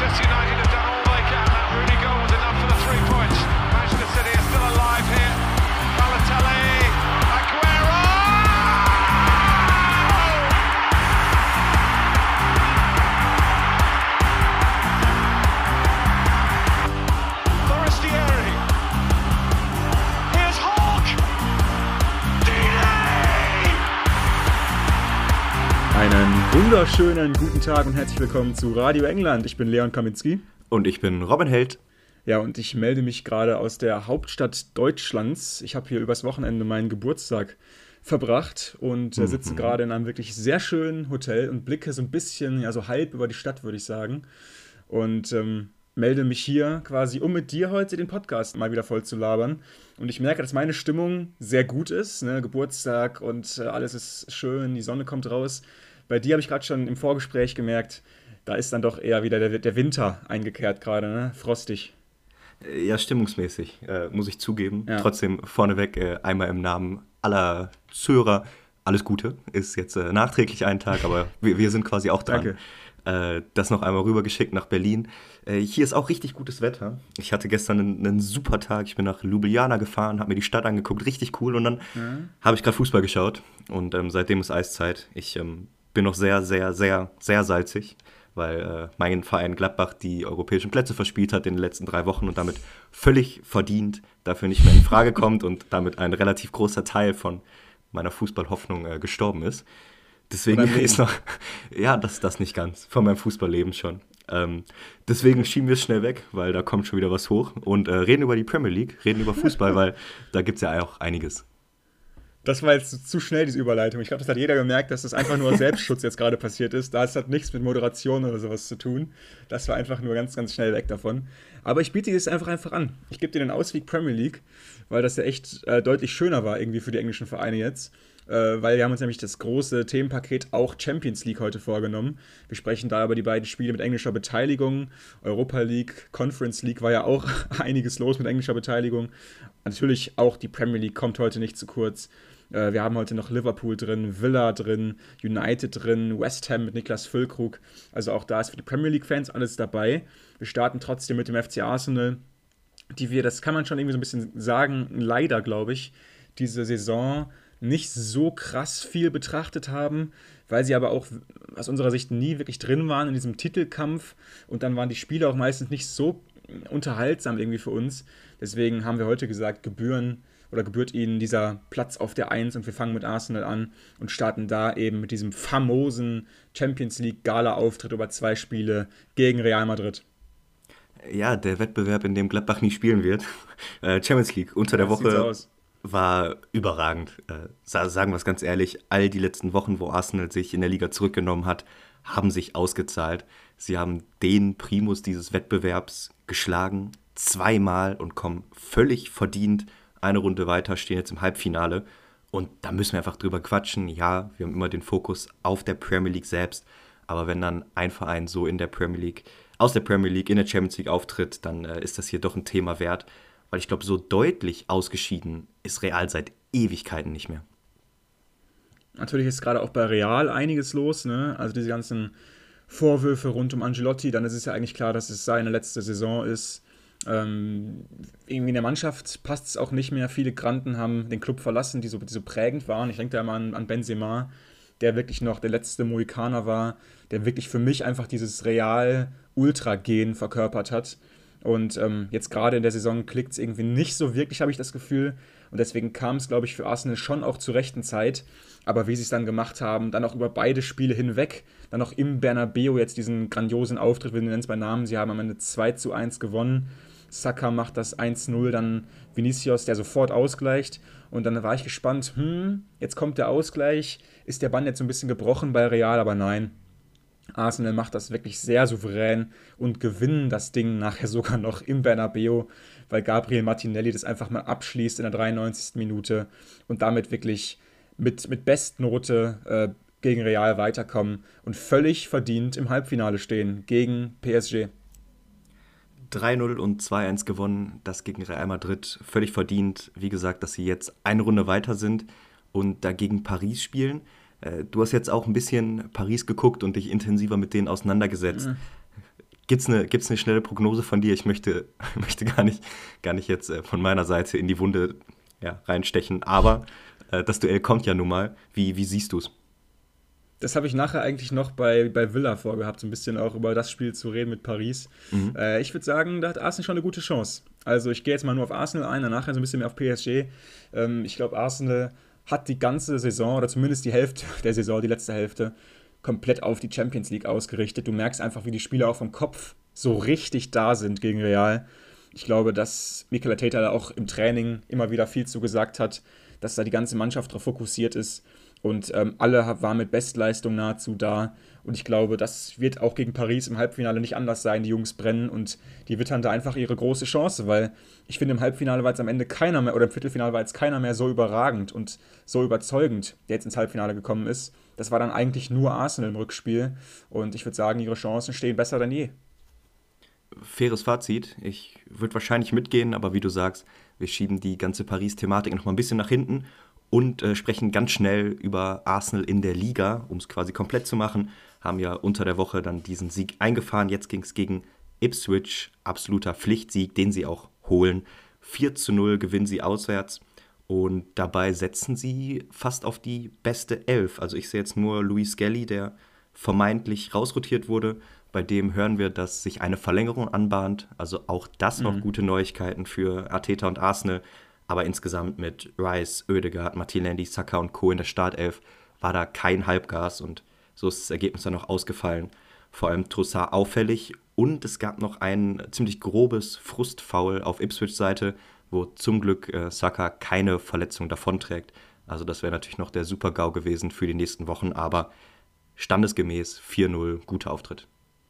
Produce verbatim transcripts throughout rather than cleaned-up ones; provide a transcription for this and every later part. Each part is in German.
Manchester United have done all they can. That Rooney goal was enough for the three points. Manchester City are still alive here. Balotelli, Aguero! Forestieri. Here's Hawk. Delay! Einen wunderschönen guten Tag und herzlich willkommen zu Radio England. Ich bin Leon Kaminski. Und ich bin Robin Held. Ja, und ich melde mich gerade aus der Hauptstadt Deutschlands. Ich habe hier übers Wochenende meinen Geburtstag verbracht und äh, sitze mhm. gerade in einem wirklich sehr schönen Hotel und blicke so ein bisschen, ja so halb über die Stadt, würde ich sagen. Und ähm, melde mich hier quasi, um mit dir heute den Podcast mal wieder voll zu labern. Und ich merke, dass meine Stimmung sehr gut ist, ne? Geburtstag und äh, alles ist schön, die Sonne kommt raus. Bei dir habe ich gerade schon im Vorgespräch gemerkt, da ist dann doch eher wieder der, der Winter eingekehrt gerade, ne? Frostig. Ja, stimmungsmäßig, äh, muss ich zugeben. Ja. Trotzdem vorneweg äh, einmal im Namen aller Zuhörer alles Gute. Ist jetzt äh, nachträglich ein Tag, aber wir, wir sind quasi auch dran. Danke. Äh, das noch einmal rübergeschickt nach Berlin. Äh, hier ist auch richtig gutes Wetter. Ich hatte gestern einen, einen super Tag. Ich bin nach Ljubljana gefahren, habe mir die Stadt angeguckt, richtig cool. Und dann mhm. habe ich gerade Fußball geschaut und ähm, seitdem ist Eiszeit. Ich ähm, bin noch sehr, sehr, sehr, sehr salzig, weil äh, mein Verein Gladbach die europäischen Plätze verspielt hat in den letzten drei Wochen und damit völlig verdient dafür nicht mehr in Frage kommt und damit ein relativ großer Teil von meiner Fußballhoffnung äh, gestorben ist. Deswegen ist noch, ja, das, das nicht ganz, von meinem Fußballleben schon. Ähm, deswegen schieben wir es schnell weg, weil da kommt schon wieder was hoch und äh, reden über die Premier League, reden über Fußball, weil da gibt es ja auch einiges. Das war jetzt zu schnell, diese Überleitung. Ich glaube, das hat jeder gemerkt, dass das einfach nur aus Selbstschutz jetzt gerade passiert ist. Das hat nichts mit Moderation oder sowas zu tun. Das war einfach nur ganz, ganz schnell weg davon. Aber ich biete dir das einfach einfach an. Ich gebe dir den Ausweg Premier League, weil das ja echt äh, deutlich schöner war irgendwie für die englischen Vereine jetzt. Äh, weil wir haben uns nämlich das große Themenpaket auch Champions League heute vorgenommen. Wir sprechen da über die beiden Spiele mit englischer Beteiligung. Europa League, Conference League war ja auch einiges los mit englischer Beteiligung. Natürlich auch die Premier League kommt heute nicht zu kurz. Wir haben heute noch Liverpool drin, Villa drin, United drin, West Ham mit Niklas Füllkrug. Also auch da ist für die Premier League-Fans alles dabei. Wir starten trotzdem mit dem F C Arsenal, die wir, das kann man schon irgendwie so ein bisschen sagen, leider, glaube ich, diese Saison nicht so krass viel betrachtet haben, weil sie aber auch aus unserer Sicht nie wirklich drin waren in diesem Titelkampf. Und dann waren die Spiele auch meistens nicht so unterhaltsam irgendwie für uns. Deswegen haben wir heute gesagt, gebühren oder gebührt ihnen dieser Platz auf der Eins und wir fangen mit Arsenal an und starten da eben mit diesem famosen Champions League Gala-Auftritt über zwei Spiele gegen Real Madrid. Ja, der Wettbewerb, in dem Gladbach nie spielen wird. Champions League unter der Woche war überragend. Sagen wir es ganz ehrlich, all die letzten Wochen, wo Arsenal sich in der Liga zurückgenommen hat, haben sich ausgezahlt. Sie haben den Primus dieses Wettbewerbs geschlagen, zweimal und kommen völlig verdient eine Runde weiter, stehen jetzt im Halbfinale und da müssen wir einfach drüber quatschen. Ja, wir haben immer den Fokus auf der Premier League selbst, aber wenn dann ein Verein so in der Premier League, aus der Premier League in der Champions League auftritt, dann äh, ist das hier doch ein Thema wert, weil ich glaube, so deutlich ausgeschieden ist Real seit Ewigkeiten nicht mehr. Natürlich ist gerade auch bei Real einiges los, ne? Also diese ganzen Vorwürfe rund um Ancelotti, dann ist es ja eigentlich klar, dass es seine letzte Saison ist. Ähm, irgendwie in der Mannschaft passt es auch nicht mehr. Viele Granden haben den Club verlassen, die so, die so prägend waren. Ich denke da immer an, an Benzema, der wirklich noch der letzte Mohikaner war, der wirklich für mich einfach dieses Real-Ultra-Gen verkörpert hat. Und ähm, jetzt gerade in der Saison klickt es irgendwie nicht so wirklich, habe ich das Gefühl. Und deswegen kam es, glaube ich, für Arsenal schon auch zur rechten Zeit. Aber wie sie es dann gemacht haben, dann auch über beide Spiele hinweg, dann auch im Bernabeu jetzt diesen grandiosen Auftritt, wir nennen es bei Namen, sie haben am Ende zwei zu eins gewonnen. Saka macht das eins null, dann Vinicius, der sofort ausgleicht. Und dann war ich gespannt, hm, jetzt kommt der Ausgleich. Ist der Bann jetzt so ein bisschen gebrochen bei Real? Aber nein, Arsenal macht das wirklich sehr souverän und gewinnen das Ding nachher sogar noch im Bernabeu, weil Gabriel Martinelli das einfach mal abschließt in der dreiundneunzigsten Minute und damit wirklich mit, mit Bestnote äh, gegen Real weiterkommen und völlig verdient im Halbfinale stehen gegen P S G. drei null und zwei eins gewonnen, das gegen Real Madrid. Völlig verdient, wie gesagt, dass sie jetzt eine Runde weiter sind und dagegen Paris spielen. Äh, du hast jetzt auch ein bisschen Paris geguckt und dich intensiver mit denen auseinandergesetzt. Mhm. Gibt's eine, gibt's eine schnelle Prognose von dir? Ich möchte, möchte gar nicht, gar nicht jetzt äh, von meiner Seite in die Wunde ja, reinstechen, aber äh, das Duell kommt ja nun mal. Wie, wie siehst du es? Das habe ich nachher eigentlich noch bei, bei Villa vorgehabt, so ein bisschen auch über das Spiel zu reden mit Paris. Mhm. Äh, ich würde sagen, da hat Arsenal schon eine gute Chance. Also ich gehe jetzt mal nur auf Arsenal ein, danach so ein bisschen mehr auf P S G. Ähm, ich glaube, Arsenal hat die ganze Saison, oder zumindest die Hälfte der Saison, die letzte Hälfte, komplett auf die Champions League ausgerichtet. Du merkst einfach, wie die Spieler auch vom Kopf so richtig da sind gegen Real. Ich glaube, dass Mikel Arteta da auch im Training immer wieder viel zu gesagt hat, dass da die ganze Mannschaft darauf fokussiert ist. Und ähm, alle waren mit Bestleistung nahezu da. Und ich glaube, das wird auch gegen Paris im Halbfinale nicht anders sein. Die Jungs brennen und die wittern da einfach ihre große Chance, weil ich finde, im Halbfinale war jetzt am Ende keiner mehr, oder im Viertelfinale war jetzt keiner mehr so überragend und so überzeugend, der jetzt ins Halbfinale gekommen ist. Das war dann eigentlich nur Arsenal im Rückspiel. Und ich würde sagen, ihre Chancen stehen besser denn je. Faires Fazit. Ich würde wahrscheinlich mitgehen, aber wie du sagst, wir schieben die ganze Paris-Thematik noch mal ein bisschen nach hinten. Und äh, sprechen ganz schnell über Arsenal in der Liga, um es quasi komplett zu machen. Haben ja unter der Woche dann diesen Sieg eingefahren. Jetzt ging es gegen Ipswich. Absoluter Pflichtsieg, den sie auch holen. vier zu null gewinnen sie auswärts. Und dabei setzen sie fast auf die beste Elf. Also ich sehe jetzt nur Louis Skelly, der vermeintlich rausrotiert wurde. Bei dem hören wir, dass sich eine Verlängerung anbahnt. Also auch das noch mhm. gute Neuigkeiten für Arteta und Arsenal. Aber insgesamt mit Rice, Oedegaard, Martinelli, Saka und Co. in der Startelf war da kein Halbgas und so ist das Ergebnis dann noch ausgefallen. Vor allem Trossard auffällig und es gab noch ein ziemlich grobes Frustfoul auf Ipswich-Seite, wo zum Glück äh, Saka keine Verletzung davonträgt. Also das wäre natürlich noch der Super-GAU gewesen für die nächsten Wochen, aber standesgemäß vier null, guter Auftritt.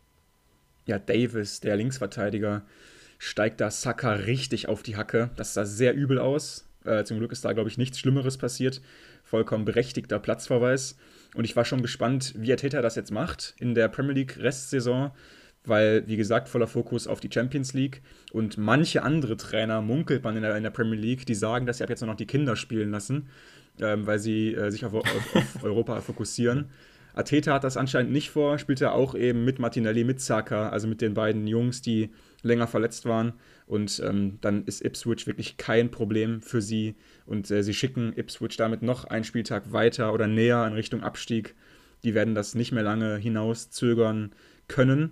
Ja, Davis, der Linksverteidiger, steigt da Saka richtig auf die Hacke. Das sah sehr übel aus. Äh, zum Glück ist da, glaube ich, nichts Schlimmeres passiert. Vollkommen berechtigter Platzverweis. Und ich war schon gespannt, wie Arteta das jetzt macht in der Premier League Restsaison, weil, wie gesagt, voller Fokus auf die Champions League. Und manche andere Trainer munkelt man in der, in der Premier League, die sagen, dass sie ab jetzt nur noch die Kinder spielen lassen, ähm, weil sie äh, sich auf, auf, auf Europa fokussieren. Arteta hat das anscheinend nicht vor, spielt er auch eben mit Martinelli, mit Saka, also mit den beiden Jungs, die länger verletzt waren. Und ähm, dann ist Ipswich wirklich kein Problem für sie. Und äh, sie schicken Ipswich damit noch einen Spieltag weiter oder näher in Richtung Abstieg. Die werden das nicht mehr lange hinauszögern können.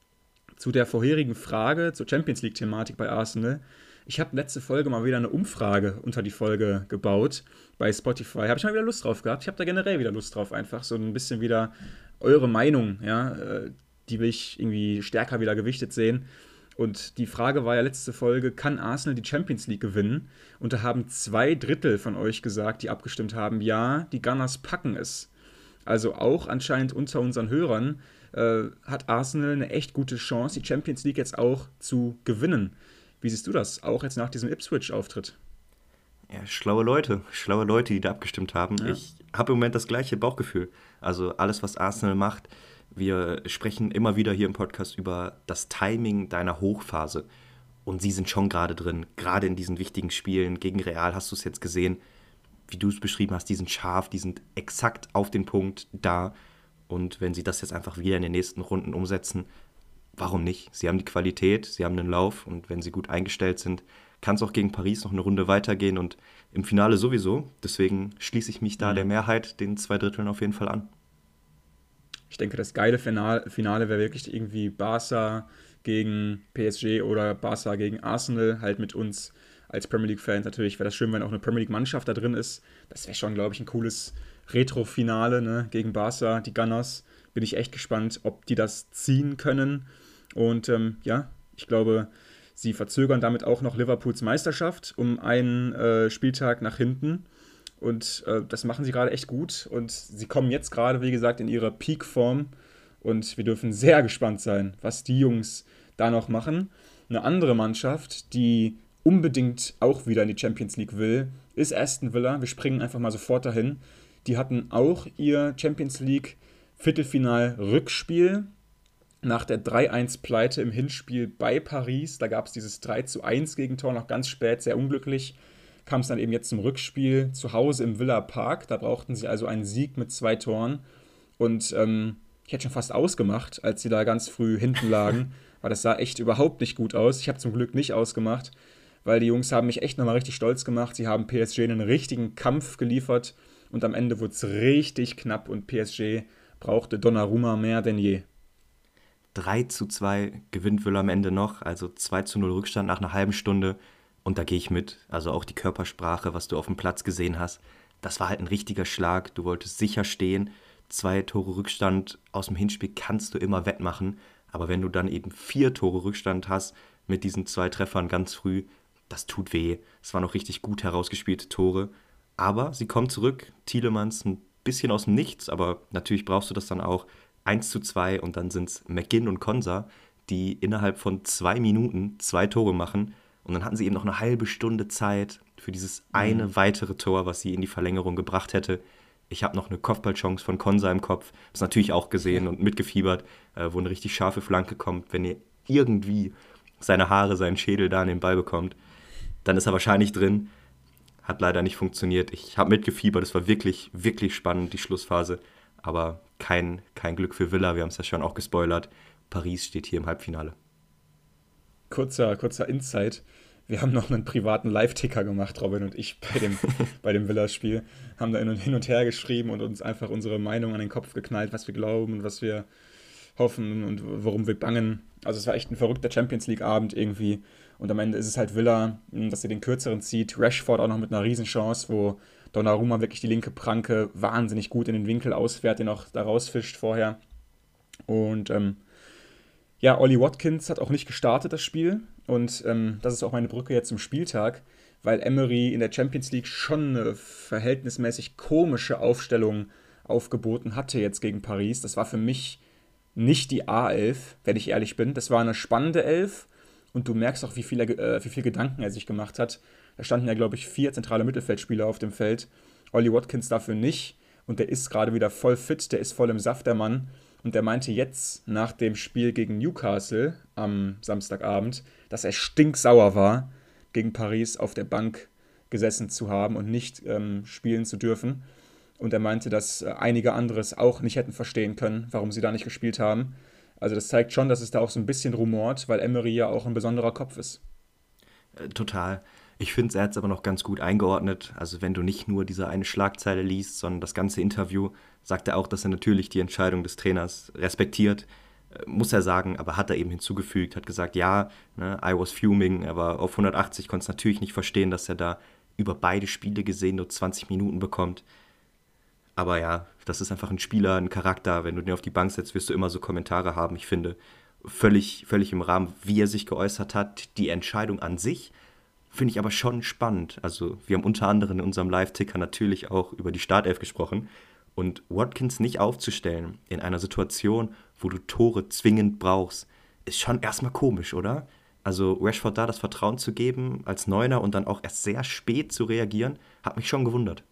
Zu der vorherigen Frage, zur Champions-League-Thematik bei Arsenal. Ich habe letzte Folge mal wieder eine Umfrage unter die Folge gebaut bei Spotify. Habe ich mal wieder Lust drauf gehabt. Ich habe da generell wieder Lust drauf, einfach so ein bisschen wieder eure Meinung, ja, die will ich irgendwie stärker wieder gewichtet sehen. Und die Frage war ja letzte Folge, kann Arsenal die Champions League gewinnen? Und da haben zwei Drittel von euch gesagt, die abgestimmt haben, ja, die Gunners packen es. Also auch anscheinend unter unseren Hörern äh, hat Arsenal eine echt gute Chance, die Champions League jetzt auch zu gewinnen. Wie siehst du das, auch jetzt nach diesem Ipswich-Auftritt? Ja, schlaue Leute, schlaue Leute, die da abgestimmt haben. Ja. Ich habe im Moment das gleiche Bauchgefühl. Also alles, was Arsenal macht, wir sprechen immer wieder hier im Podcast über das Timing deiner Hochphase. Und sie sind schon gerade drin, gerade in diesen wichtigen Spielen. Gegen Real hast du es jetzt gesehen, wie du es beschrieben hast, die sind scharf, die sind exakt auf den Punkt da. Und wenn sie das jetzt einfach wieder in den nächsten Runden umsetzen, warum nicht? Sie haben die Qualität, sie haben den Lauf und wenn sie gut eingestellt sind, kann es auch gegen Paris noch eine Runde weitergehen und im Finale sowieso. Deswegen schließe ich mich da mhm. der Mehrheit, den zwei Dritteln auf jeden Fall an. Ich denke, das geile Finale, Finale wäre wirklich irgendwie Barca gegen P S G oder Barca gegen Arsenal, halt mit uns als Premier League-Fans. Natürlich wäre das schön, wenn auch eine Premier League-Mannschaft da drin ist. Das wäre schon, glaube ich, ein cooles Retro-Finale, ne, gegen Barca, die Gunners. Bin ich echt gespannt, ob die das ziehen können. Und ähm, ja, ich glaube, sie verzögern damit auch noch Liverpools Meisterschaft um einen äh, Spieltag nach hinten. Und äh, das machen sie gerade echt gut. Und sie kommen jetzt gerade, wie gesagt, in ihrer Peak-Form. Und wir dürfen sehr gespannt sein, was die Jungs da noch machen. Eine andere Mannschaft, die unbedingt auch wieder in die Champions League will, ist Aston Villa. Wir springen einfach mal sofort dahin. Die hatten auch ihr Champions League Viertelfinal-Rückspiel nach der drei eins Pleite im Hinspiel bei Paris. Da gab es dieses drei zu eins Gegentor noch ganz spät, sehr unglücklich. Kam es dann eben jetzt zum Rückspiel zu Hause im Villa Park. Da brauchten sie also einen Sieg mit zwei Toren. Und ähm, ich hätte schon fast ausgemacht, als sie da ganz früh hinten lagen, weil das sah echt überhaupt nicht gut aus. Ich habe zum Glück nicht ausgemacht, weil die Jungs haben mich echt nochmal richtig stolz gemacht. Sie haben P S G einen richtigen Kampf geliefert und am Ende wurde es richtig knapp und P S G brauchte Donnarumma mehr denn je. drei zu zwei gewinnt Villa am Ende noch, also zwei zu null Rückstand nach einer halben Stunde. Und da gehe ich mit. Also auch die Körpersprache, was du auf dem Platz gesehen hast, das war halt ein richtiger Schlag. Du wolltest sicher stehen. Zwei Tore Rückstand aus dem Hinspiel kannst du immer wettmachen. Aber wenn du dann eben vier Tore Rückstand hast mit diesen zwei Treffern ganz früh, das tut weh. Es waren noch richtig gut herausgespielte Tore. Aber sie kommen zurück. Tielemans ein bisschen aus dem Nichts, aber natürlich brauchst du das dann auch. eins zu zwei und dann sind es McGinn und Konsa, die innerhalb von zwei Minuten zwei Tore machen. Und dann hatten sie eben noch eine halbe Stunde Zeit für dieses eine mhm. weitere Tor, was sie in die Verlängerung gebracht hätte. Ich habe noch eine Kopfballchance von Konsa im Kopf. Das natürlich auch gesehen und mitgefiebert, äh, wo eine richtig scharfe Flanke kommt. Wenn ihr irgendwie seine Haare, seinen Schädel da an den Ball bekommt, dann ist er wahrscheinlich drin. Hat leider nicht funktioniert. Ich habe mitgefiebert. Es war wirklich, wirklich spannend, die Schlussphase. Aber kein, kein Glück für Villa. Wir haben es ja schon auch gespoilert. Paris steht hier im Halbfinale. Kurzer, kurzer Insight. Wir haben noch einen privaten Live-Ticker gemacht, Robin und ich, bei dem, bei dem Villa-Spiel. Haben da hin und her geschrieben und uns einfach unsere Meinung an den Kopf geknallt, was wir glauben und was wir hoffen und worum wir bangen. Also es war echt ein verrückter Champions-League-Abend irgendwie. Und am Ende ist es halt Villa, dass sie den kürzeren zieht. Rashford auch noch mit einer Riesenchance, wo Donnarumma wirklich die linke Pranke wahnsinnig gut in den Winkel ausfährt, den auch da rausfischt vorher. Und ähm, ja, Ollie Watkins hat auch nicht gestartet, das Spiel. Und ähm, das ist auch meine Brücke jetzt zum Spieltag, weil Emery in der Champions League schon eine verhältnismäßig komische Aufstellung aufgeboten hatte jetzt gegen Paris. Das war für mich nicht die A elf, wenn ich ehrlich bin. Das war eine spannende Elf und du merkst auch, wie viel, er, äh, wie viel Gedanken er sich gemacht hat. Da standen ja, glaube ich, vier zentrale Mittelfeldspieler auf dem Feld. Ollie Watkins dafür nicht und der ist gerade wieder voll fit, der ist voll im Saft, der Mann. Und der meinte jetzt nach dem Spiel gegen Newcastle am Samstagabend, dass er stinksauer war, gegen Paris auf der Bank gesessen zu haben und nicht ähm, spielen zu dürfen. Und er meinte, dass äh, einige andere es auch nicht hätten verstehen können, warum sie da nicht gespielt haben. Also das zeigt schon, dass es da auch so ein bisschen rumort, weil Emery ja auch ein besonderer Kopf ist. Äh, total. Ich finde, er hat es aber noch ganz gut eingeordnet. Also wenn du nicht nur diese eine Schlagzeile liest, sondern das ganze Interview, sagt er auch, dass er natürlich die Entscheidung des Trainers respektiert. Äh, muss er sagen, aber hat er eben hinzugefügt, hat gesagt, ja, ne, I was fuming, aber auf hundertachtzig konnte es natürlich nicht verstehen, dass er da über beide Spiele gesehen nur zwanzig Minuten bekommt. Aber ja, das ist einfach ein Spieler, ein Charakter. Wenn du den auf die Bank setzt, wirst du immer so Kommentare haben. Ich finde, völlig, völlig im Rahmen, wie er sich geäußert hat. Die Entscheidung an sich finde ich aber schon spannend. Also wir haben unter anderem in unserem Live-Ticker natürlich auch über die Startelf gesprochen. Und Watkins nicht aufzustellen in einer Situation, wo du Tore zwingend brauchst, ist schon erstmal komisch, oder? Also Rashford da das Vertrauen zu geben als Neuner und dann auch erst sehr spät zu reagieren, hat mich schon gewundert.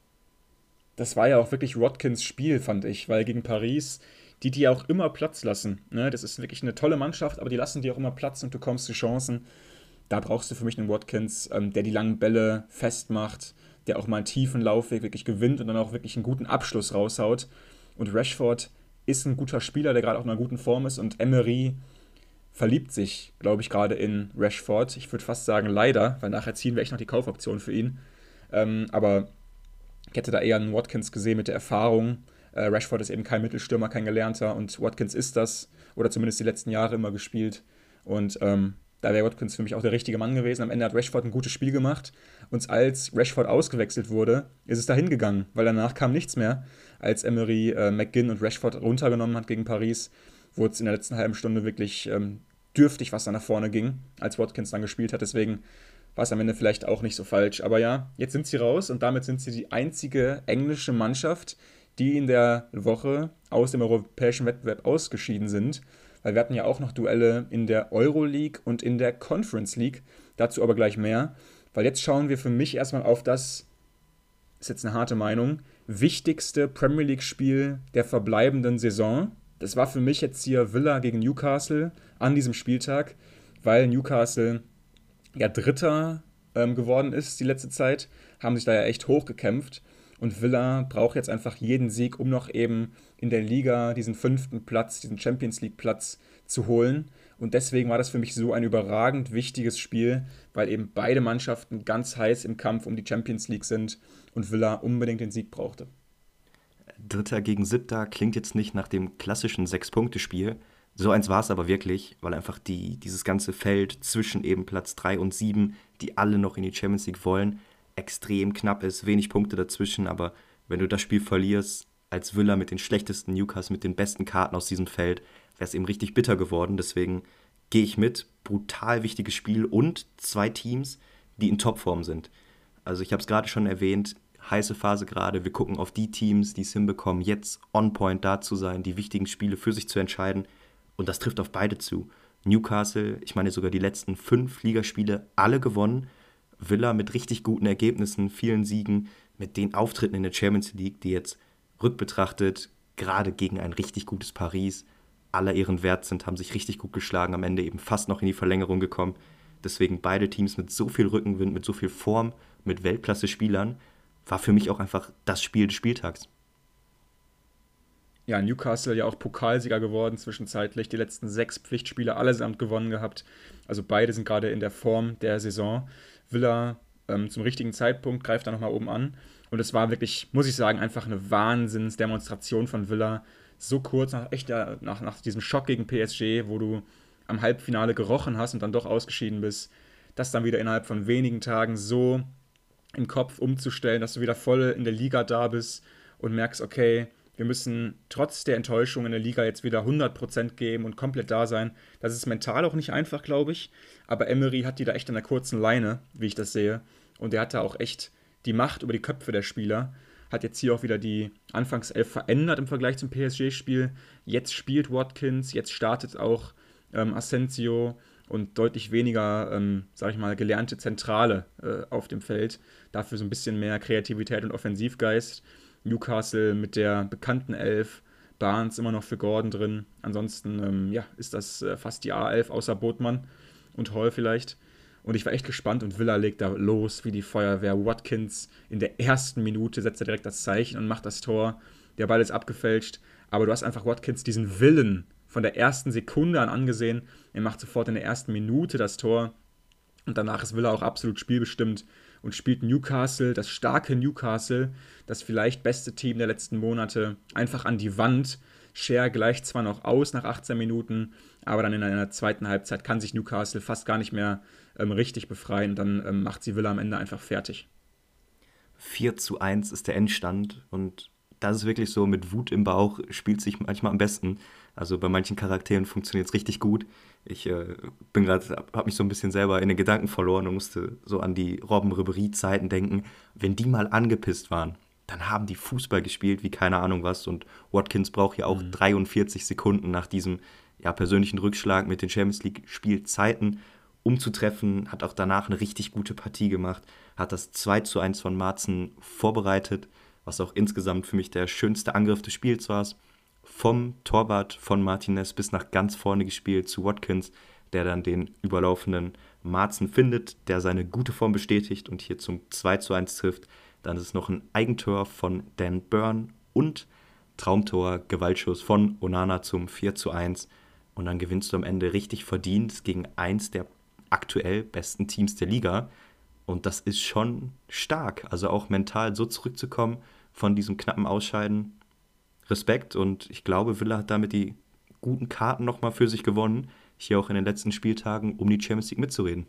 Das war ja auch wirklich Watkins Spiel, fand ich, weil gegen Paris, die die ja auch immer Platz lassen. Ne? Das ist wirklich eine tolle Mannschaft, aber die lassen dir auch immer Platz und du kommst zu Chancen. Da brauchst du für mich einen Watkins, ähm, der die langen Bälle festmacht, der auch mal einen tiefen Laufweg wirklich gewinnt und dann auch wirklich einen guten Abschluss raushaut. Und Rashford ist ein guter Spieler, der gerade auch in einer guten Form ist und Emery verliebt sich, glaube ich, gerade in Rashford. Ich würde fast sagen leider, weil nachher ziehen wir echt noch die Kaufoption für ihn. Ähm, aber ich hätte da eher einen Watkins gesehen mit der Erfahrung. Äh, Rashford ist eben kein Mittelstürmer, kein Gelernter und Watkins ist das, oder zumindest die letzten Jahre immer gespielt. Und ähm, da wäre Watkins für mich auch der richtige Mann gewesen. Am Ende hat Rashford ein gutes Spiel gemacht. Und als Rashford ausgewechselt wurde, ist es dahin gegangen, weil danach kam nichts mehr. Als Emery äh, McGinn und Rashford runtergenommen hat gegen Paris, wurde es in der letzten halben Stunde wirklich ähm, dürftig, was da nach vorne ging, als Watkins dann gespielt hat. Deswegen war es am Ende vielleicht auch nicht so falsch. Aber ja, jetzt sind sie raus und damit sind sie die einzige englische Mannschaft, die in der Woche aus dem europäischen Wettbewerb ausgeschieden sind. Weil wir hatten ja auch noch Duelle in der Euroleague und in der Conference League. Dazu aber gleich mehr. Weil jetzt schauen wir für mich erstmal auf das, ist jetzt eine harte Meinung, wichtigste Premier League-Spiel der verbleibenden Saison. Das war für mich jetzt hier Villa gegen Newcastle an diesem Spieltag, weil Newcastle ja Dritter ähm, geworden ist die letzte Zeit, haben sich da ja echt hochgekämpft. Und Villa braucht jetzt einfach jeden Sieg, um noch eben in der Liga diesen fünften Platz, diesen Champions League Platz zu holen. Und deswegen war das für mich so ein überragend wichtiges Spiel, weil eben beide Mannschaften ganz heiß im Kampf um die Champions League sind und Villa unbedingt den Sieg brauchte. Dritter gegen Siebter klingt jetzt nicht nach dem klassischen Sechs-Punkte-Spiel. So eins war es aber wirklich, weil einfach die, dieses ganze Feld zwischen eben Platz drei und sieben, die alle noch in die Champions League wollen, extrem knapp ist, wenig Punkte dazwischen, aber wenn du das Spiel verlierst, als Villa mit den schlechtesten Newcastle, mit den besten Karten aus diesem Feld, wäre es eben richtig bitter geworden. Deswegen gehe ich mit, brutal wichtiges Spiel und zwei Teams, die in Topform sind. Also ich habe es gerade schon erwähnt, heiße Phase gerade, wir gucken auf die Teams, die es hinbekommen, jetzt on point da zu sein, die wichtigen Spiele für sich zu entscheiden und das trifft auf beide zu. Newcastle, ich meine sogar die letzten fünf Ligaspiele, alle gewonnen. Villa mit richtig guten Ergebnissen, vielen Siegen, mit den Auftritten in der Champions League, die jetzt rückbetrachtet, gerade gegen ein richtig gutes Paris, aller Ehren wert sind, haben sich richtig gut geschlagen, am Ende eben fast noch in die Verlängerung gekommen. Deswegen beide Teams mit so viel Rückenwind, mit so viel Form, mit Weltklasse-Spielern, war für mich auch einfach das Spiel des Spieltags. Ja, Newcastle ja auch Pokalsieger geworden zwischenzeitlich, die letzten sechs Pflichtspiele allesamt gewonnen gehabt. Also beide sind gerade in der Form der Saison. Villa ähm, zum richtigen Zeitpunkt greift da nochmal oben an. Und es war wirklich, muss ich sagen, einfach eine Wahnsinnsdemonstration von Villa. So kurz nach, echt, ja, nach, nach diesem Schock gegen P S G, wo du am Halbfinale gerochen hast und dann doch ausgeschieden bist, das dann wieder innerhalb von wenigen Tagen so im Kopf umzustellen, dass du wieder voll in der Liga da bist und merkst, okay, wir müssen trotz der Enttäuschung in der Liga jetzt wieder hundert Prozent geben und komplett da sein. Das ist mental auch nicht einfach, glaube ich. Aber Emery hat die da echt an der kurzen Leine, wie ich das sehe. Und er hat da auch echt die Macht über die Köpfe der Spieler. Hat jetzt hier auch wieder die Anfangself verändert im Vergleich zum P S G-Spiel. Jetzt spielt Watkins, jetzt startet auch ähm, Asensio und deutlich weniger, ähm, sag ich mal, gelernte Zentrale äh, auf dem Feld. Dafür so ein bisschen mehr Kreativität und Offensivgeist. Newcastle mit der bekannten Elf, Barnes immer noch für Gordon drin. Ansonsten ähm, ja, ist das äh, fast die A elf, außer Botman und Hall vielleicht. Und ich war echt gespannt und Villa legt da los wie die Feuerwehr. Watkins in der ersten Minute setzt er direkt das Zeichen und macht das Tor. Der Ball ist abgefälscht, aber du hast einfach Watkins diesen Willen von der ersten Sekunde an angesehen. Er macht sofort in der ersten Minute das Tor und danach ist Villa auch absolut spielbestimmt und spielt Newcastle, das starke Newcastle, das vielleicht beste Team der letzten Monate, einfach an die Wand. Scher gleicht zwar noch aus nach achtzehn Minuten, aber dann in einer zweiten Halbzeit kann sich Newcastle fast gar nicht mehr ähm, richtig befreien. Dann ähm, macht sie Villa am Ende einfach fertig. vier zu eins ist der Endstand und das ist wirklich so, mit Wut im Bauch spielt sich manchmal am besten. Also bei manchen Charakteren funktioniert es richtig gut. Ich äh, bin gerade, habe mich so ein bisschen selber in den Gedanken verloren und musste so an die Robben-Ribéry-Zeiten denken. Wenn die mal angepisst waren, dann haben die Fußball gespielt wie keine Ahnung was und Watkins braucht ja auch mhm. dreiundvierzig Sekunden nach diesem ja, persönlichen Rückschlag mit den Champions League-Spielzeiten umzutreffen, hat auch danach eine richtig gute Partie gemacht, hat das zwei zu eins von Marzen vorbereitet, was auch insgesamt für mich der schönste Angriff des Spiels war. Vom Torwart von Martinez bis nach ganz vorne gespielt zu Watkins, der dann den überlaufenden Marzen findet, der seine gute Form bestätigt und hier zum zwei zu eins trifft. Dann ist es noch ein Eigentor von Dan Burn und Traumtor, Gewaltschuss von Onana zum vier zu eins. Und dann gewinnst du am Ende richtig verdient gegen eins der aktuell besten Teams der Liga. Und das ist schon stark. Also auch mental so zurückzukommen von diesem knappen Ausscheiden. Respekt. Und ich glaube, Villa hat damit die guten Karten nochmal für sich gewonnen. Hier auch in den letzten Spieltagen, um die Champions League mitzureden.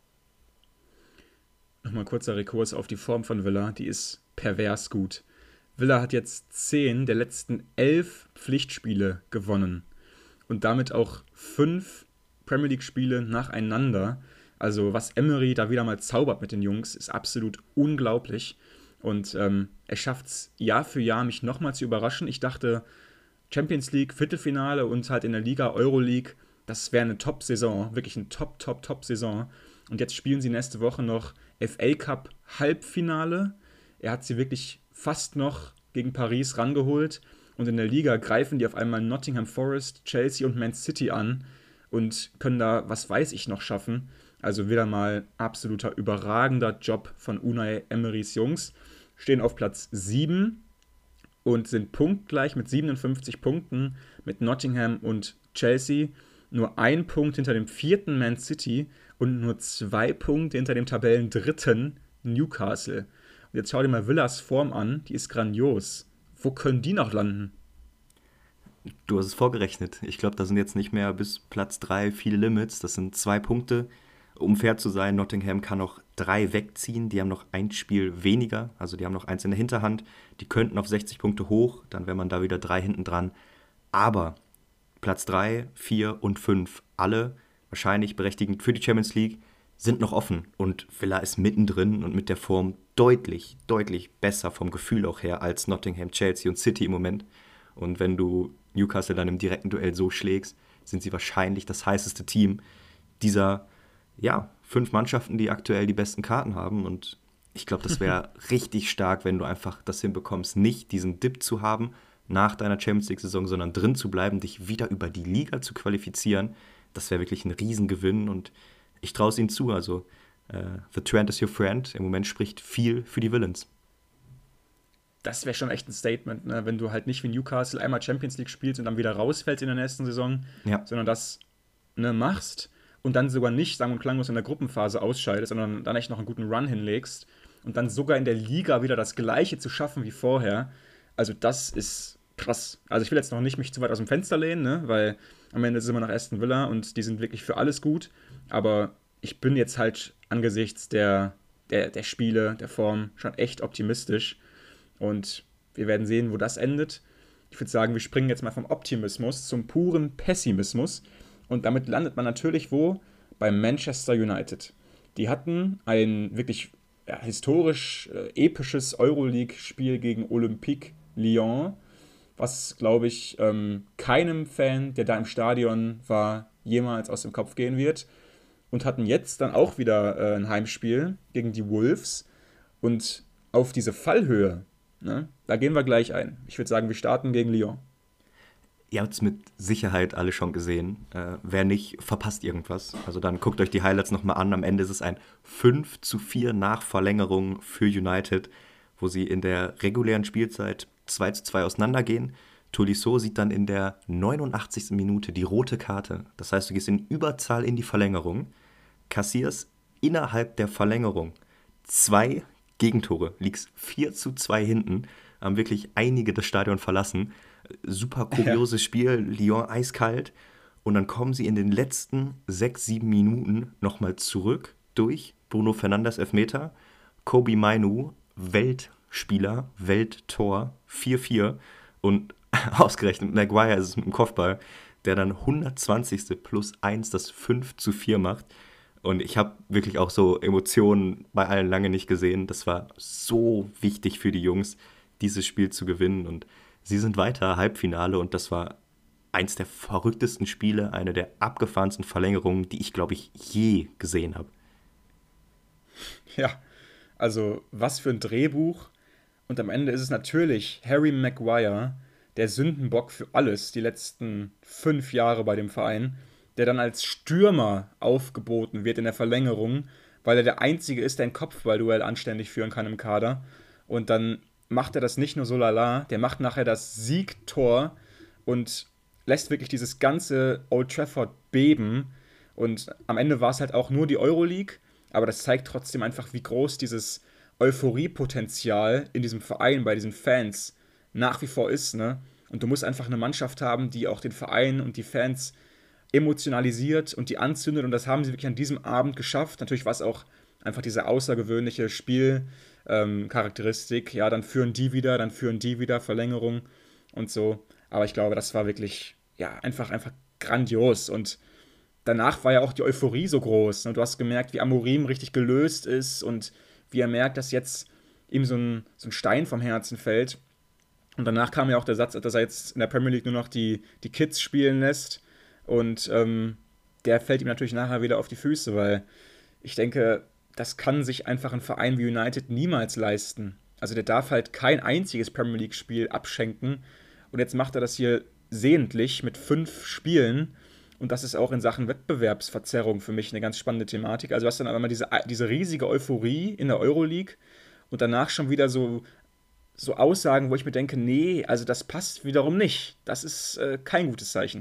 Nochmal ein kurzer Rekurs auf die Form von Villa. Die ist pervers gut. Villa hat jetzt zehn der letzten elf Pflichtspiele gewonnen. Und damit auch fünf Premier League-Spiele nacheinander. Also was Emery da wieder mal zaubert mit den Jungs, ist absolut unglaublich. Und ähm, er schafft es Jahr für Jahr, mich nochmal zu überraschen. Ich dachte, Champions League, Viertelfinale und halt in der Liga, Euroleague, das wäre eine Top-Saison. Wirklich eine Top, Top, Top-Saison. Und jetzt spielen sie nächste Woche noch F A Cup Halbfinale. Er hat sie wirklich fast noch gegen Paris rangeholt. Und in der Liga greifen die auf einmal Nottingham Forest, Chelsea und Man City an und können da, was weiß ich, noch schaffen. Also wieder mal absoluter überragender Job von Unai Emerys Jungs. stehen auf Platz sieben und sind punktgleich mit siebenundfünfzig Punkten mit Nottingham und Chelsea. Nur ein Punkt hinter dem vierten Man City und nur zwei Punkte hinter dem Tabellendritten Newcastle. Und jetzt schau dir mal Villas Form an, die ist grandios. Wo können die noch landen? Du hast es vorgerechnet. Ich glaube, da sind jetzt nicht mehr bis Platz drei viele Limits. Das sind zwei Punkte. Um fair zu sein, Nottingham kann noch drei wegziehen. Die haben noch ein Spiel weniger. Also die haben noch eins in der Hinterhand. Die könnten auf sechzig Punkte hoch. Dann wäre man da wieder drei hinten dran. Aber Platz drei, vier und fünf, alle wahrscheinlich berechtigend für die Champions League, sind noch offen. Und Villa ist mittendrin und mit der Form deutlich, deutlich besser vom Gefühl auch her als Nottingham, Chelsea und City im Moment. Und wenn du Newcastle dann im direkten Duell so schlägst, sind sie wahrscheinlich das heißeste Team dieser, ja, fünf Mannschaften, die aktuell die besten Karten haben. Und ich glaube, das wäre richtig stark, wenn du einfach das hinbekommst, nicht diesen Dip zu haben nach deiner Champions League-Saison, sondern drin zu bleiben, dich wieder über die Liga zu qualifizieren. Das wäre wirklich ein Riesengewinn und ich traue es ihnen zu. Also, uh, the trend is your friend. Im Moment spricht viel für die Villains. Das wäre schon echt ein Statement, ne? Wenn du halt nicht wie Newcastle einmal Champions League spielst und dann wieder rausfällst in der nächsten Saison, ja. sondern das, ne, machst und dann sogar nicht sang- und klanglos in der Gruppenphase ausscheidest, sondern dann echt noch einen guten Run hinlegst und dann sogar in der Liga wieder das Gleiche zu schaffen wie vorher. Also das ist krass. Also ich will jetzt noch nicht mich zu weit aus dem Fenster lehnen, ne? Weil am Ende ist es immer noch Aston Villa und die sind wirklich für alles gut. Aber ich bin jetzt halt angesichts der, der, der Spiele, der Form schon echt optimistisch. Und wir werden sehen, wo das endet. Ich würde sagen, wir springen jetzt mal vom Optimismus zum puren Pessimismus. Und damit landet man natürlich wo? Bei Manchester United. Die hatten ein wirklich ja, historisch äh, episches Euroleague-Spiel gegen Olympique Lyon, was, glaube ich, ähm, keinem Fan, der da im Stadion war, jemals aus dem Kopf gehen wird. Und hatten jetzt dann auch wieder äh, ein Heimspiel gegen die Wolves. Und auf diese Fallhöhe, ne, da gehen wir gleich ein. Ich würde sagen, wir starten gegen Lyon. Ihr habt es mit Sicherheit alle schon gesehen. Äh, wer nicht, verpasst irgendwas. Also dann guckt euch die Highlights nochmal an. Am Ende ist es ein fünf zu vier nach Verlängerung für United, wo sie in der regulären Spielzeit zwei zu zwei auseinandergehen. Tolisso sieht dann in der neunundachtzigsten Minute die rote Karte. Das heißt, du gehst in Überzahl in die Verlängerung, kassierst innerhalb der Verlängerung zwei Gegentore, liegst vier zu zwei hinten, haben wirklich einige das Stadion verlassen. Super kurioses ja. Spiel, Lyon eiskalt. Und dann kommen sie in den letzten sechs, sieben Minuten nochmal zurück durch Bruno Fernandes Elfmeter. Kobbie Mainoo, Weltspieler, Welttor, vier vier. Und ausgerechnet Maguire ist es mit dem Kopfball, der dann hundertzwanzigste plus eins das fünf zu vier macht. Und ich habe wirklich auch so Emotionen bei allen lange nicht gesehen. Das war so wichtig für die Jungs, dieses Spiel zu gewinnen. Und sie sind weiter, Halbfinale. Und das war eins der verrücktesten Spiele, eine der abgefahrensten Verlängerungen, die ich, glaube ich, je gesehen habe. Ja, also was für ein Drehbuch. Und am Ende ist es natürlich Harry Maguire, der Sündenbock für alles, die letzten fünf Jahre bei dem Verein, der dann als Stürmer aufgeboten wird in der Verlängerung, weil er der Einzige ist, der ein Kopfballduell anständig führen kann im Kader. Und dann macht er das nicht nur so lala, der macht nachher das Siegtor und lässt wirklich dieses ganze Old Trafford beben. Und am Ende war es halt auch nur die Euroleague, aber das zeigt trotzdem einfach, wie groß dieses Euphoriepotenzial in diesem Verein, bei diesen Fans nach wie vor ist, ne? Und du musst einfach eine Mannschaft haben, die auch den Verein und die Fans emotionalisiert und die anzündet. Und das haben sie wirklich an diesem Abend geschafft. Natürlich war es auch einfach diese außergewöhnliche Spielcharakteristik. Ähm, ja, dann führen die wieder, dann führen die wieder, Verlängerung und so. Aber ich glaube, das war wirklich, ja, einfach, einfach grandios. Und danach war ja auch die Euphorie so groß. Ne? Du hast gemerkt, wie Amorim richtig gelöst ist und wie er merkt, dass jetzt ihm so ein, so ein Stein vom Herzen fällt. Und danach kam ja auch der Satz, dass er jetzt in der Premier League nur noch die, die Kids spielen lässt. Und ähm, der fällt ihm natürlich nachher wieder auf die Füße, weil ich denke, das kann sich einfach ein Verein wie United niemals leisten. Also der darf halt kein einziges Premier League-Spiel abschenken. Und jetzt macht er das hier sehentlich mit fünf Spielen. Und das ist auch in Sachen Wettbewerbsverzerrung für mich eine ganz spannende Thematik. Also du hast dann aber immer diese, diese riesige Euphorie in der Euroleague. und danach schon wieder so, so Aussagen, wo ich mir denke, nee, also das passt wiederum nicht. Das ist äh, kein gutes Zeichen.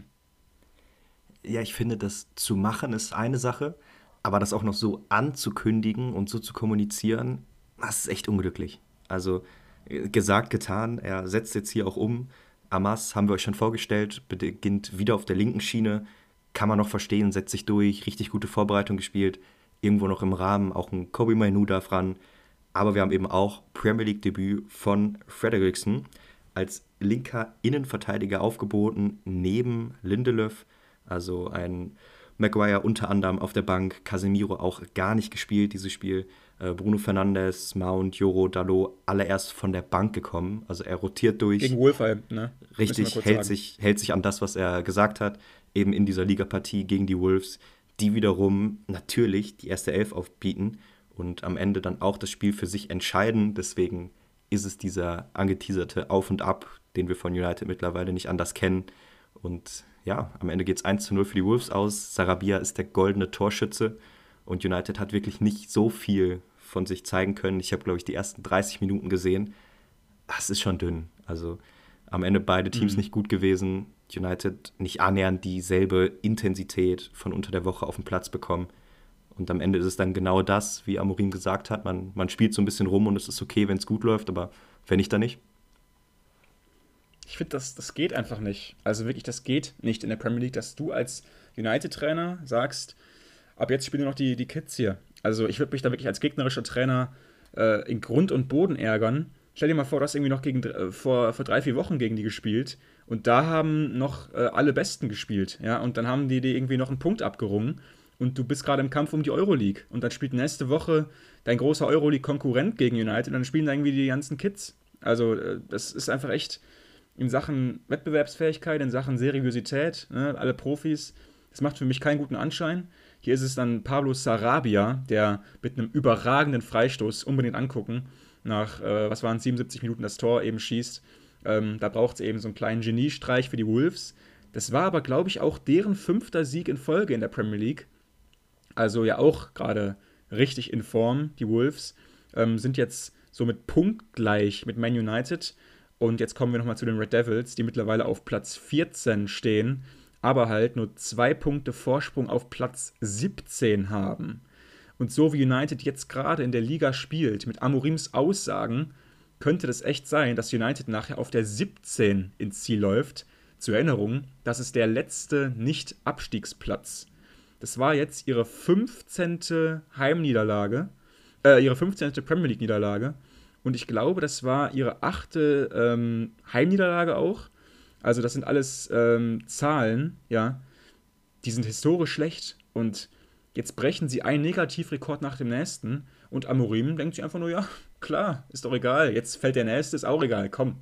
Ja, ich finde, das zu machen ist eine Sache, aber das auch noch so anzukündigen und so zu kommunizieren, das ist echt unglücklich. Also äh, gesagt, getan, er setzt jetzt hier auch um. Hamas, haben wir euch schon vorgestellt, beginnt wieder auf der linken Schiene, kann man noch verstehen, setzt sich durch, richtig gute Vorbereitung gespielt, irgendwo noch im Rahmen, auch ein Kobe Mainu darf ran. Aber wir haben eben auch Premier League-Debüt von Frederiksen als linker Innenverteidiger aufgeboten, neben Lindelöf. Also ein Maguire unter anderem auf der Bank, Casemiro auch gar nicht gespielt, dieses Spiel. Äh, Bruno Fernandes, Mount, Joro, Dalot, alle erst von der Bank gekommen. Also er rotiert durch. Gegen Wolverhampton, ne? Richtig, hält sich, hält sich an das, was er gesagt hat, eben in dieser Ligapartie gegen die Wolves, die wiederum natürlich die erste Elf aufbieten und am Ende dann auch das Spiel für sich entscheiden. Deswegen ist es dieser angeteaserte Auf und Ab, den wir von United mittlerweile nicht anders kennen. Und ja, am Ende geht es eins zu null für die Wolves aus. Sarabia ist der goldene Torschütze und United hat wirklich nicht so viel von sich zeigen können. Ich habe, glaube ich, die ersten dreißig Minuten gesehen. Das ist schon dünn. Also am Ende beide Teams mhm. nicht gut gewesen. United nicht annähernd dieselbe Intensität von unter der Woche auf dem Platz bekommen. Und am Ende ist es dann genau das, wie Amorim gesagt hat. Man, man spielt so ein bisschen rum und es ist okay, wenn es gut läuft, aber wenn nicht, dann nicht. Ich finde, das, das geht einfach nicht. Also wirklich, das geht nicht in der Premier League, dass du als United-Trainer sagst, ab jetzt spielen nur noch die, die Kids hier. Also ich würde mich da wirklich als gegnerischer Trainer äh, in Grund und Boden ärgern. Stell dir mal vor, du hast irgendwie noch gegen, äh, vor, vor drei, vier Wochen gegen die gespielt und da haben noch äh, alle Besten gespielt. Ja? Und dann haben die dir irgendwie noch einen Punkt abgerungen und du bist gerade im Kampf um die Euroleague. Und dann spielt nächste Woche dein großer Euroleague-Konkurrent gegen United und dann spielen da irgendwie die ganzen Kids. Also äh, das ist einfach echt in Sachen Wettbewerbsfähigkeit, in Sachen Seriosität, ne, alle Profis, das macht für mich keinen guten Anschein. Hier ist es dann Pablo Sarabia, der mit einem überragenden Freistoß unbedingt angucken, nach, äh, was waren es, siebenundsiebzig Minuten das Tor eben schießt. Ähm, da braucht es eben so einen kleinen Geniestreich für die Wolves. Das war aber, glaube ich, auch deren fünfter Sieg in Folge in der Premier League. Also ja auch gerade richtig in Form, die Wolves. Ähm, sind jetzt somit punktgleich mit Man United. Und jetzt kommen wir nochmal zu den Red Devils, die mittlerweile auf Platz vierzehn stehen, aber halt nur zwei Punkte Vorsprung auf Platz siebzehn haben. Und so wie United jetzt gerade in der Liga spielt, mit Amorims Aussagen, könnte das echt sein, dass United nachher auf der siebzehn ins Ziel läuft. Zur Erinnerung, das ist der letzte Nicht-Abstiegsplatz. Das war jetzt ihre fünfzehnte Heimniederlage, äh, ihre fünfzehnte Premier League-Niederlage. Und ich glaube, das war ihre achte ähm, Heimniederlage auch. Also das sind alles ähm, Zahlen, ja, die sind historisch schlecht. Und jetzt brechen sie einen Negativrekord nach dem nächsten. Und Amorim denkt sich einfach nur, ja, klar, ist doch egal. Jetzt fällt der nächste, ist auch egal, komm.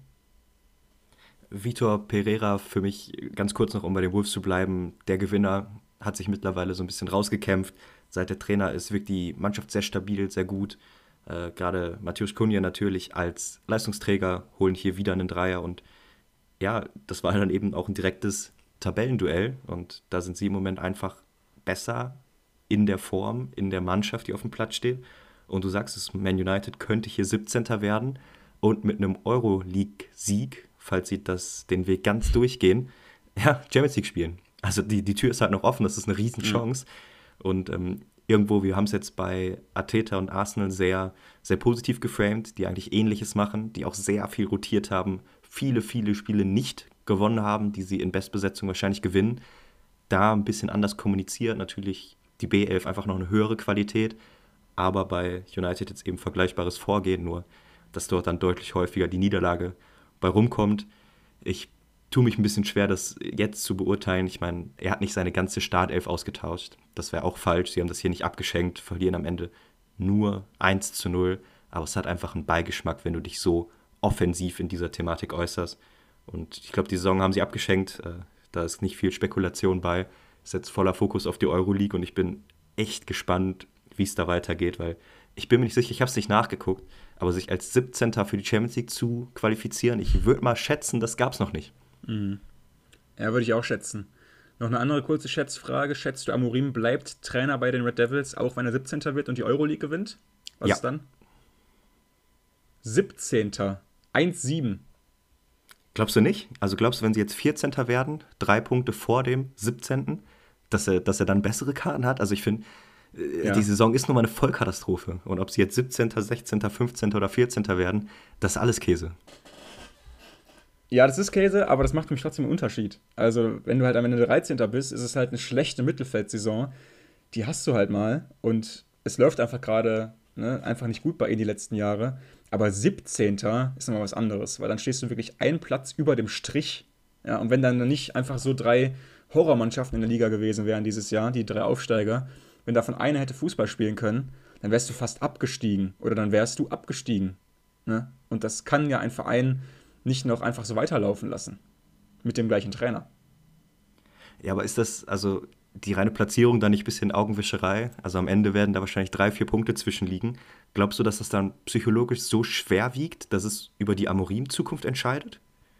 Vitor Pereira, für mich ganz kurz noch, um bei den Wolves zu bleiben, der Gewinner hat sich mittlerweile so ein bisschen rausgekämpft. Seit der Trainer ist, wirkt die Mannschaft sehr stabil, sehr gut. Äh, Gerade Matthäus Cunha natürlich als Leistungsträger holen hier wieder einen Dreier und ja, das war dann eben auch ein direktes Tabellenduell und da sind sie im Moment einfach besser in der Form, in der Mannschaft, die auf dem Platz steht. Und du sagst es, Man United könnte hier siebzehnter werden und mit einem Euroleague-Sieg, falls sie das, den Weg ganz durchgehen, ja, Champions League spielen. Also die, die Tür ist halt noch offen, das ist eine Riesenchance. Mhm. Und ähm, irgendwo, wir haben es jetzt bei Arteta und Arsenal sehr, sehr positiv geframed, die eigentlich Ähnliches machen, die auch sehr viel rotiert haben, viele, viele Spiele nicht gewonnen haben, die sie in Bestbesetzung wahrscheinlich gewinnen. Da ein bisschen anders kommuniziert, natürlich die B elf einfach noch eine höhere Qualität, aber bei United jetzt eben vergleichbares Vorgehen, nur dass dort dann deutlich häufiger die Niederlage bei rumkommt. Ich tue mich ein bisschen schwer, das jetzt zu beurteilen. Ich meine, er hat nicht seine ganze Startelf ausgetauscht. Das wäre auch falsch. Sie haben das hier nicht abgeschenkt, verlieren am Ende nur eins zu null. Aber es hat einfach einen Beigeschmack, wenn du dich so offensiv in dieser Thematik äußerst. Und ich glaube, die Saison haben sie abgeschenkt. Da ist nicht viel Spekulation bei. Es ist jetzt voller Fokus auf die Euroleague und ich bin echt gespannt, wie es da weitergeht, weil ich bin mir nicht sicher, ich habe es nicht nachgeguckt, aber sich als siebzehnter für die Champions League zu qualifizieren, ich würde mal schätzen, das gab es noch nicht. Mhm. Ja, würde ich auch schätzen. Noch eine andere kurze Schätzfrage. Schätzt du, Amorim bleibt Trainer bei den Red Devils, auch wenn er siebzehnter wird und die Euroleague gewinnt? Was ja. ist dann? siebzehnter eins sieben. Glaubst du nicht? Also glaubst du, wenn sie jetzt vierzehnter werden, drei Punkte vor dem siebzehnten, dass er, dass er dann bessere Karten hat? Also ich finde, ja. Die Saison ist nun mal eine Vollkatastrophe. Und ob sie jetzt siebzehnter, sechzehnter, fünfzehnter oder vierzehnter werden, das ist alles Käse. Ja, das ist Käse, aber das macht für mich trotzdem einen Unterschied. Also wenn du halt am Ende dreizehnter bist, ist es halt eine schlechte Mittelfeldsaison. Die hast du halt mal. Und es läuft einfach gerade ne, einfach nicht gut bei ihnen die letzten Jahre. Aber siebzehnter ist nochmal was anderes, weil dann stehst du wirklich einen Platz über dem Strich. Ja, und wenn dann nicht einfach so drei Horrormannschaften in der Liga gewesen wären dieses Jahr, die drei Aufsteiger, wenn davon eine hätte Fußball spielen können, dann wärst du fast abgestiegen. Oder dann wärst du abgestiegen. Ne? Und das kann ja ein Verein nicht noch einfach so weiterlaufen lassen. Mit dem gleichen Trainer. Ja, aber ist das, also die reine Platzierung dann nicht ein bisschen Augenwischerei? Also am Ende werden da wahrscheinlich drei, vier Punkte zwischenliegen. Glaubst du, dass das dann psychologisch so schwer wiegt, dass es über die Amorim-Zukunft entscheidet?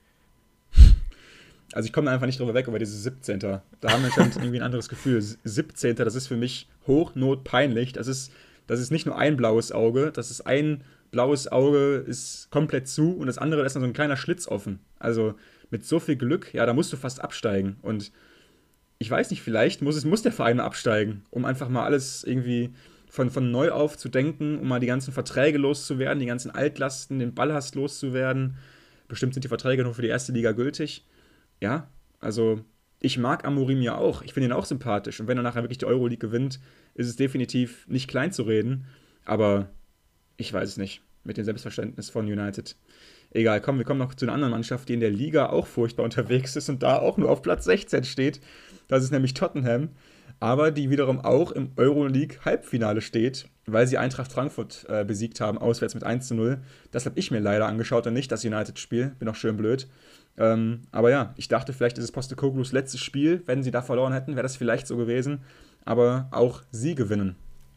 Also ich komme einfach nicht drüber weg über diese siebzehnter. Da haben wir schon irgendwie ein anderes Gefühl. siebzehnter, das ist für mich hochnotpeinlich. Das ist, das ist nicht nur ein blaues Auge, das ist ein blaues Auge ist komplett zu und das andere, da ist noch so ein kleiner Schlitz offen. Also mit so viel Glück, ja, da musst du fast absteigen. Und ich weiß nicht, vielleicht muss, es, muss der Verein mal absteigen, um einfach mal alles irgendwie von, von neu auf zu denken, um mal die ganzen Verträge loszuwerden, die ganzen Altlasten, den Ballast loszuwerden. Bestimmt sind die Verträge nur für die erste Liga gültig. Ja, also ich mag Amorim ja auch. Ich finde ihn auch sympathisch. Und wenn er nachher wirklich die Euroleague gewinnt, ist es definitiv nicht klein zu reden. Aber ich weiß es nicht. Mit dem Selbstverständnis von United. Egal, komm, wir kommen noch zu einer anderen Mannschaft, die in der Liga auch furchtbar unterwegs ist und da auch nur auf Platz sechzehn steht. Das ist nämlich Tottenham. Aber die wiederum auch im Euroleague-Halbfinale steht, weil sie Eintracht Frankfurt äh, besiegt haben, auswärts mit eins zu null. Das habe ich mir leider angeschaut und nicht das United-Spiel. Bin auch schön blöd. Ähm, aber ja, ich dachte, vielleicht ist es Postecoglou's letztes Spiel. Wenn sie da verloren hätten, wäre das vielleicht so gewesen. Aber auch sie gewinnen.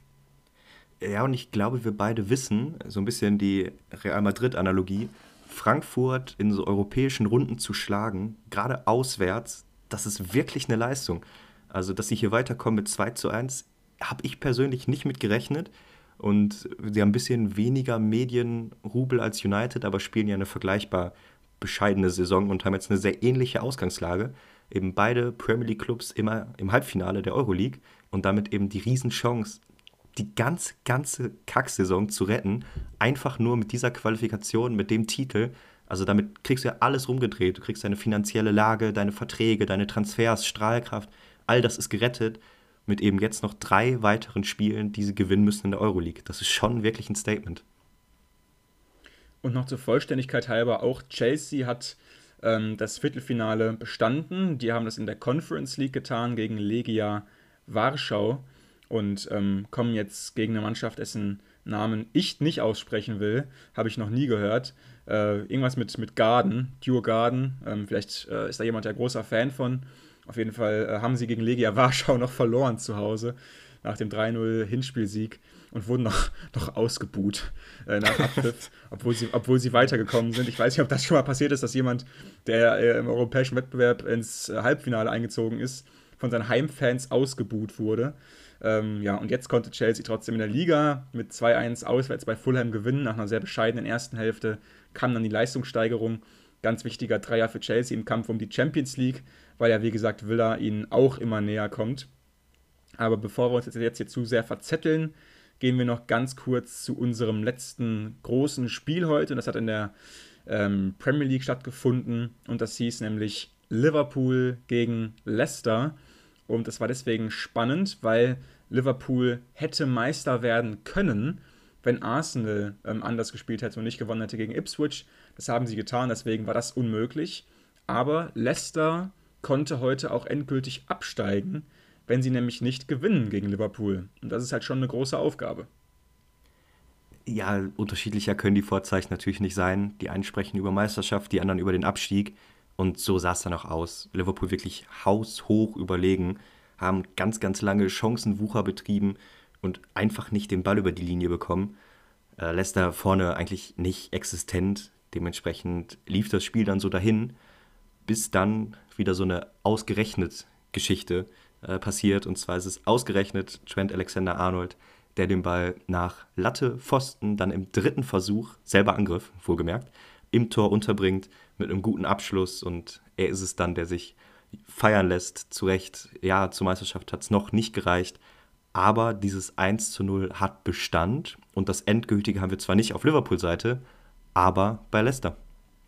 Ja, und ich glaube, wir beide wissen, so ein bisschen die Real Madrid-Analogie, Frankfurt in so europäischen Runden zu schlagen, gerade auswärts, das ist wirklich eine Leistung. Also, dass sie hier weiterkommen mit zwei zu eins, habe ich persönlich nicht mit gerechnet. Und sie haben ein bisschen weniger Medienrubel als United, aber spielen ja eine vergleichbar bescheidene Saison und haben jetzt eine sehr ähnliche Ausgangslage. Eben beide Premier League Clubs immer im Halbfinale der Euroleague und damit eben die Riesenchance, die ganz, ganze Kacksaison zu retten, einfach nur mit dieser Qualifikation, mit dem Titel. Also damit kriegst du ja alles rumgedreht. Du kriegst deine finanzielle Lage, deine Verträge, deine Transfers, Strahlkraft. All das ist gerettet mit eben jetzt noch drei weiteren Spielen, die sie gewinnen müssen in der Euroleague. Das ist schon wirklich ein Statement. Und noch zur Vollständigkeit halber, auch Chelsea hat ähm, das Viertelfinale bestanden. Die haben das in der Conference League getan gegen Legia Warschau. Und ähm, kommen jetzt gegen eine Mannschaft, dessen Namen ich nicht aussprechen will, habe ich noch nie gehört. Äh, irgendwas mit, mit Garden, Djurgården, ähm, vielleicht äh, ist da jemand, der großer Fan von. Auf jeden Fall äh, haben sie gegen Legia Warschau noch verloren zu Hause, nach dem drei null Hinspielsieg und wurden noch, noch ausgebuht äh, nach Abpfiff, obwohl sie, obwohl sie weitergekommen sind. Ich weiß nicht, ob das schon mal passiert ist, dass jemand, der äh, im europäischen Wettbewerb ins äh, Halbfinale eingezogen ist, von seinen Heimfans ausgebuht wurde. Ähm, ja, und jetzt konnte Chelsea trotzdem in der Liga mit zwei eins auswärts bei Fulham gewinnen. Nach einer sehr bescheidenen ersten Hälfte kam dann die Leistungssteigerung. Ganz wichtiger Dreier für Chelsea im Kampf um die Champions League, weil ja, wie gesagt, Villa ihnen auch immer näher kommt. Aber bevor wir uns jetzt hier zu sehr verzetteln, gehen wir noch ganz kurz zu unserem letzten großen Spiel heute. Und das hat in der ähm, Premier League stattgefunden. Und das hieß nämlich Liverpool gegen Leicester. Und das war deswegen spannend, weil Liverpool hätte Meister werden können, wenn Arsenal ähm, anders gespielt hätte und nicht gewonnen hätte gegen Ipswich. Das haben sie getan, deswegen war das unmöglich. Aber Leicester konnte heute auch endgültig absteigen, wenn sie nämlich nicht gewinnen gegen Liverpool. Und das ist halt schon eine große Aufgabe. Ja, unterschiedlicher können die Vorzeichen natürlich nicht sein. Die einen sprechen über Meisterschaft, die anderen über den Abstieg. Und so sah es dann auch aus. Liverpool wirklich haushoch überlegen, haben ganz, ganz lange Chancenwucher betrieben und einfach nicht den Ball über die Linie bekommen. Äh, Leicester vorne eigentlich nicht existent. Dementsprechend lief das Spiel dann so dahin, bis dann wieder so eine ausgerechnet Geschichte äh, passiert. Und zwar ist es ausgerechnet Trent Alexander-Arnold, der den Ball nach Latte, Pfosten, dann im dritten Versuch, selber Angriff, wohlgemerkt, im Tor unterbringt mit einem guten Abschluss und er ist es dann, der sich feiern lässt. Zu Recht, ja, zur Meisterschaft hat es noch nicht gereicht, aber dieses eins zu null hat Bestand und das Endgültige haben wir zwar nicht auf Liverpool-Seite, aber bei Leicester.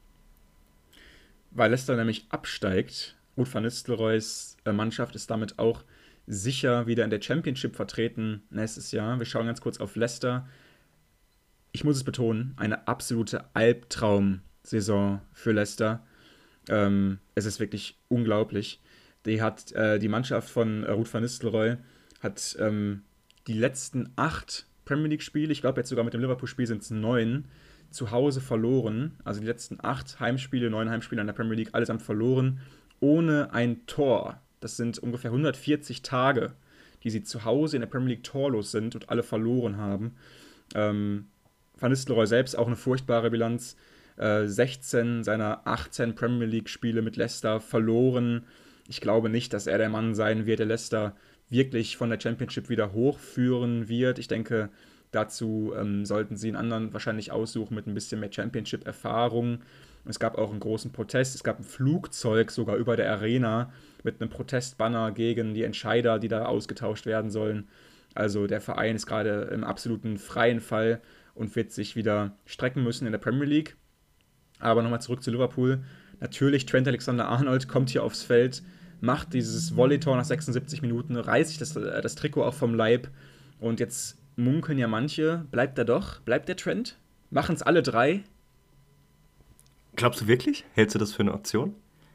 Weil Leicester nämlich absteigt, Ruud van Nistelrooys Mannschaft ist damit auch sicher wieder in der Championship vertreten nächstes Jahr. Wir schauen ganz kurz auf Leicester. Ich muss es betonen, eine absolute Albtraum-Saison für Leicester. Ähm, es ist wirklich unglaublich. Die hat äh, die Mannschaft von äh, Ruud van Nistelrooy hat ähm, die letzten acht Premier League-Spiele, ich glaube jetzt sogar mit dem Liverpool-Spiel sind es neun, zu Hause verloren. Also die letzten acht Heimspiele, neun Heimspiele in der Premier League, allesamt verloren, ohne ein Tor. Das sind ungefähr hundertvierzig Tage, die sie zu Hause in der Premier League torlos sind und alle verloren haben. Ähm, Van Nistelrooy selbst auch eine furchtbare Bilanz. Äh, sechzehn seiner achtzehn Premier League-Spiele mit Leicester verloren. Ich glaube nicht, dass er der Mann sein wird, der Leicester wirklich von der Championship wieder hochführen wird. Ich denke, dazu ähm, sollten sie einen anderen wahrscheinlich aussuchen mit ein bisschen mehr Championship-Erfahrung. Es gab auch einen großen Protest. Es gab ein Flugzeug sogar über der Arena mit einem Protestbanner gegen die Entscheider, die da ausgetauscht werden sollen. Also der Verein ist gerade im absoluten freien Fall und wird sich wieder strecken müssen in der Premier League. Aber nochmal zurück zu Liverpool. Natürlich, Trent Alexander-Arnold kommt hier aufs Feld, macht dieses Volley-Tor nach sechsundsiebzig Minuten, reißt sich das, das Trikot auch vom Leib. Und jetzt munkeln ja manche, bleibt er doch? Bleibt der Trent? Machen es alle drei? Glaubst du wirklich? Hältst du das für eine Option?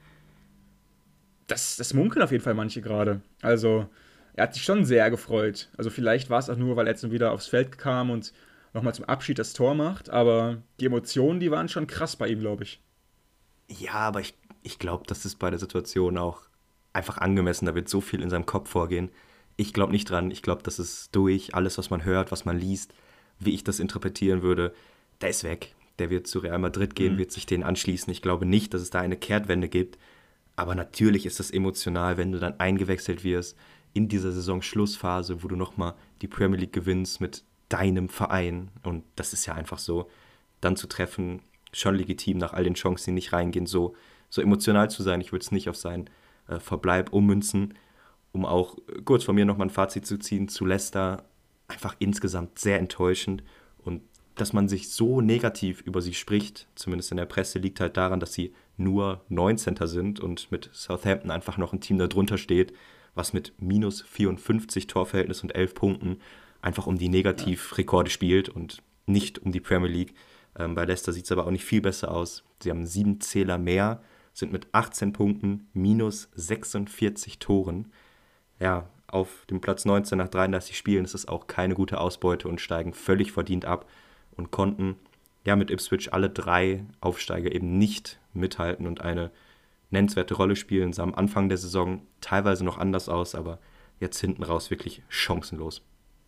Das, das munkeln auf jeden Fall manche gerade. Also, er hat sich schon sehr gefreut. Also vielleicht war es auch nur, weil er jetzt wieder aufs Feld kam und nochmal zum Abschied das Tor macht, aber die Emotionen, die waren schon krass bei ihm, glaube ich. Ja, aber ich, ich glaube, das ist bei der Situation auch einfach angemessen. Da wird so viel in seinem Kopf vorgehen. Ich glaube nicht dran. Ich glaube, das ist durch. Alles, was man hört, was man liest, wie ich das interpretieren würde, der ist weg. Der wird zu Real Madrid gehen, mhm. wird sich denen anschließen. Ich glaube nicht, dass es da eine Kehrtwende gibt. Aber natürlich ist das emotional, wenn du dann eingewechselt wirst in dieser Saison-Schlussphase, wo du nochmal die Premier League gewinnst mit deinem Verein. Und das ist ja einfach so, dann zu treffen, schon legitim nach all den Chancen, die nicht reingehen, so, so emotional zu sein. Ich würde es nicht auf seinen äh, Verbleib ummünzen, um auch kurz von mir nochmal ein Fazit zu ziehen zu Leicester. Einfach insgesamt sehr enttäuschend. Und dass man sich so negativ über sie spricht, zumindest in der Presse, liegt halt daran, dass sie nur neunzehnter sind und mit Southampton einfach noch ein Team da drunter steht, was mit minus vierundfünfzig Torverhältnis und elf Punkten einfach um die Negativrekorde spielt und nicht um die Premier League. Ähm, bei Leicester sieht es aber auch nicht viel besser aus. Sie haben sieben Zähler mehr, sind mit achtzehn Punkten, minus sechsundvierzig Toren. Ja, auf dem Platz neunzehn nach dreiunddreißig Spielen ist es auch keine gute Ausbeute und steigen völlig verdient ab und konnten ja mit Ipswich alle drei Aufsteiger eben nicht mithalten und eine nennenswerte Rolle spielen. Sah am Anfang der Saison teilweise noch anders aus, aber jetzt hinten raus wirklich chancenlos.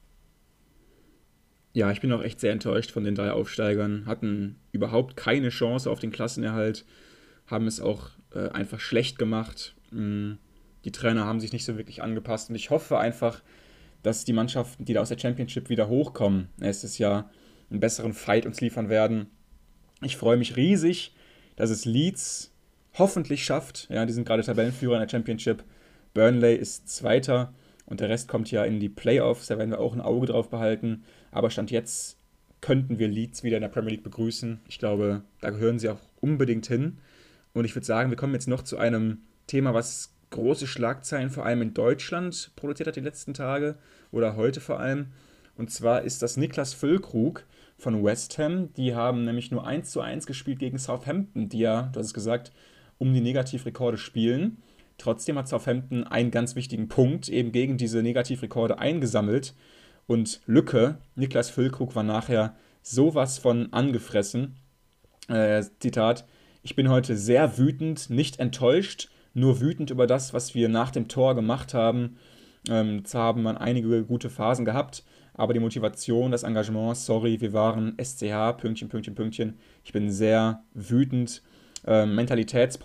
Ja, ich bin auch echt sehr enttäuscht von den drei Aufsteigern. Hatten überhaupt keine Chance auf den Klassenerhalt, haben es auch äh, einfach schlecht gemacht. Die Trainer haben sich nicht so wirklich angepasst und ich hoffe einfach, dass die Mannschaften, die da aus der Championship wieder hochkommen, nächstes Jahr einen besseren Fight uns liefern werden. Ich freue mich riesig, dass es Leeds hoffentlich schafft. Ja, die sind gerade Tabellenführer in der Championship. Burnley ist Zweiter und der Rest kommt ja in die Playoffs. Da werden wir auch ein Auge drauf behalten. Aber Stand jetzt könnten wir Leeds wieder in der Premier League begrüßen. Ich glaube, da gehören sie auch unbedingt hin. Und ich würde sagen, wir kommen jetzt noch zu einem Thema, was große Schlagzeilen vor allem in Deutschland produziert hat die letzten Tage oder heute vor allem. Und zwar ist das Niklas Füllkrug von West Ham. Die haben nämlich nur eins zu eins gespielt gegen Southampton, die ja, du hast es gesagt, um die Negativrekorde spielen. Trotzdem hat Southampton einen ganz wichtigen Punkt eben gegen diese Negativrekorde eingesammelt. Und Lücke, Niklas Füllkrug, war nachher sowas von angefressen. Äh, Zitat, ich bin heute sehr wütend, nicht enttäuscht, nur wütend über das, was wir nach dem Tor gemacht haben. Ähm, zwar haben wir einige gute Phasen gehabt, aber die Motivation, das Engagement, sorry, wir waren S C H, Pünktchen, Pünktchen, Pünktchen. Ich bin sehr wütend. Ähm,